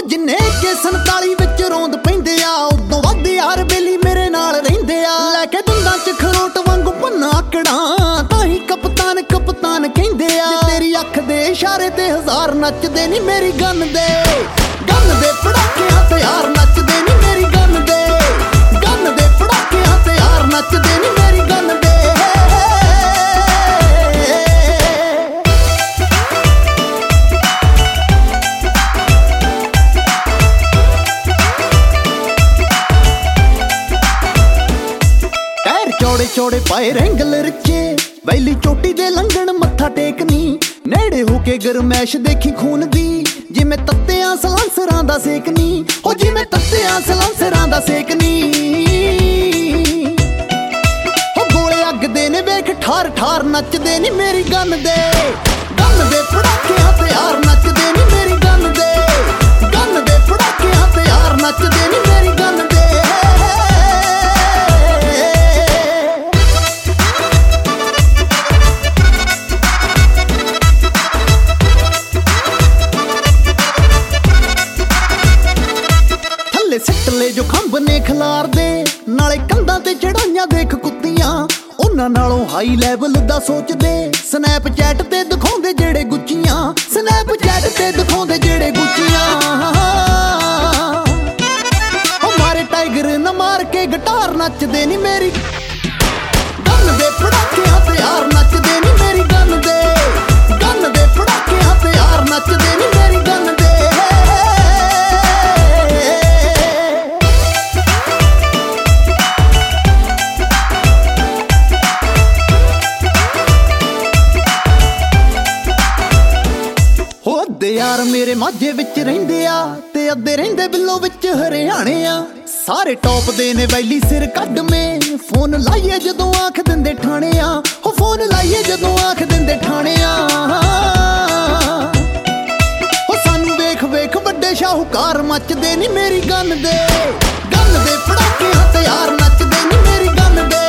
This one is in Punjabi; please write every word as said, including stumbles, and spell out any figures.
ਜਿੰਨੇ ਕੇ ਸੰਤਾਲੀ ਵਿੱਚ ਰੋਂਦ ਪੈਂਦੇ ਆ ਉਦੋਂ ਵੱਧ ਯਾਰ ਬੇਲੀ ਮੇਰੇ ਨਾਲ ਰਹਿੰਦੇ ਆ। ਲੈ ਕੇ ਦੰਦਾਂ ਚ ਖਰੋਟ ਵਾਂਗੂ ਭੰਨਾ ਆਕੜਾਂ ਤਾਂ ਹੀ ਕਪਤਾਨ ਕਪਤਾਨ ਕਹਿੰਦੇ ਆ। ਤੇਰੀ ਅੱਖ ਦੇ ਇਸ਼ਾਰੇ ਤੇ ਹਜ਼ਾਰ ਨੱਚਦੇ ਨੀ ਮੇਰੀ ਗਨ ਦੇ ਗਨ ਦੇ ਪੜਾਕਿਆਂ ਤੇ ਯਾਰ ਨੱਚਦੇ ਨੀ ਮੇਰੀ ਗਨ ਦੇ ਗਨ ਦੇ ਪੜਾਕਿਆਂ ਤੇ ਯਾਰ ਨੱਚਦੇ ਨੀ ਮੇਰੀ ਗਨ ਦੇ। ਚੌੜੇ ਚੌੜੇ ਪਾਏ ਰੈਂਗਲ ਰਚੇ ਵੈਲੀ ਚੋਟੀ ਦੇ ਲੰਘਣ ਮੱਥਾ ਟੇਕਨੀ ਨੇੜੇ ਹੋ ਕੇ ਗਰਮੈਸ਼ ਦੇਖੀ ਖੂਨ ਦੀ ਜਿਵੇਂ ਤੱਤਿਆਂ ਸਲਾਂਸਰਾਂ ਦਾ ਸੇਕਨੀ ਹੋ ਜਿਵੇਂ ਤੱਤਿਆਂ ਸਲਾਂਸਰਾਂ ਦਾ ਸੇਕਨੀ ਹੋ ਗੋਲੇ ਅੱਗ ਦੇ ਨੇ ਵੇਖ ਠਾਰ ਠਾਰ ਨੱਚਦੇ ਨੀ ਮੇਰੀ ਗਨ ਦੇ ਗਨ ਦੇ ਪੜਾਕਿਆਂ ਤੇ ਯਾਰ ਨੱਚਦੇ ਨੀ ਮੇਰੀ ਗਨ ਦੇ ਗਨ ਦੇ ਪੜਾਕਿਆਂ ਤੇ ਯਾਰ ਨੱਚਦੇ ਨੀ ਮੇਰੀ ਗਨ ਦੇ। ਸਿੱਟ ਲੈ ਜੋ ਖੰਭ ਨੇ ਖਿਲਾਰਦੇ ਨਾਲੇ ਕੰਧਾਂ ਤੇ ਚੜਾਈਆਂ ਦੇਖ ਕੁੱਤੀਆਂ ਉਹਨਾਂ ਨਾਲੋਂ ਹਾਈ ਲੈਵਲ ਦਾ ਸੋਚਦੇ ਸਨੈਪਚੈਟ ਤੇ ਦਿਖਾਉਂਦੇ ਜਿਹੜੇ ਗੁੱਚੀਆਂ ਸਨੈਪਚੈਟ ਤੇ ਦਿਖਾਉਂਦੇ ਜਿਹੜੇ ਗੁੱਚੀਆਂ। ਉਹ ਮਾਰੇ ਟਾਈਗਰ ਨਾ ਮਾਰ ਕੇ ਗਿਟਾਰ ਨੱਚਦੇ ਨੀ ਮੇਰੀ ਗਨ ਦੇ ਪੜਾਕਿਆਂ ਤੇ ਯਾਰ ਨੱਚਦੇ ਨੀ ਮੇਰੀ ਗਨ ਦੇ ਗਨ ਦੇ ਪੜਾਕਿਆਂ ਤੇ ਯਾਰ ਨੱਚਦੇ ਨੀ ਮੇਰੀ ਗਨ ਦੇ। ਅੱਧੇ ਯਾਰ ਮੇਰੇ ਮਾਝੇ ਵਿੱਚ ਰਹਿੰਦੇ ਆ ਤੇ ਅੱਧੇ ਰਹਿੰਦੇ ਬਿੱਲੋ ਵਿੱਚ ਹਰਿਆਣੇ ਆ। ਸਾਰੇ ਟੌਪ ਦੇ ਨੇ ਵੈਲੀ ਸਿਰ ਕੱਢ ਮੇ ਫੋਨ ਲਾਈਏ ਜਦੋਂ ਆਖ ਦਿੰਦੇ ਠਾਣੇ ਆ ਹੋ ਫੋਨ ਲਾਈਏ ਜਦੋਂ ਆਖ ਦਿੰਦੇ ਠਾਣੇ ਆ। ਹੋ ਸਾਨੂੰ ਵੇਖ ਵੇਖ ਵੱਡੇ ਸ਼ਾਹੂਕਾਰ ਮੱਚਦੇ ਨੀ ਮੇਰੀ ਗਨ ਦੇ ਗਨ ਦੇ ਪੜਾਕਿਆਂ ਤੇ ਯਾਰ ਨੱਚਦੇ ਨੀ ਮੇਰੀ ਗਨ ਦੇ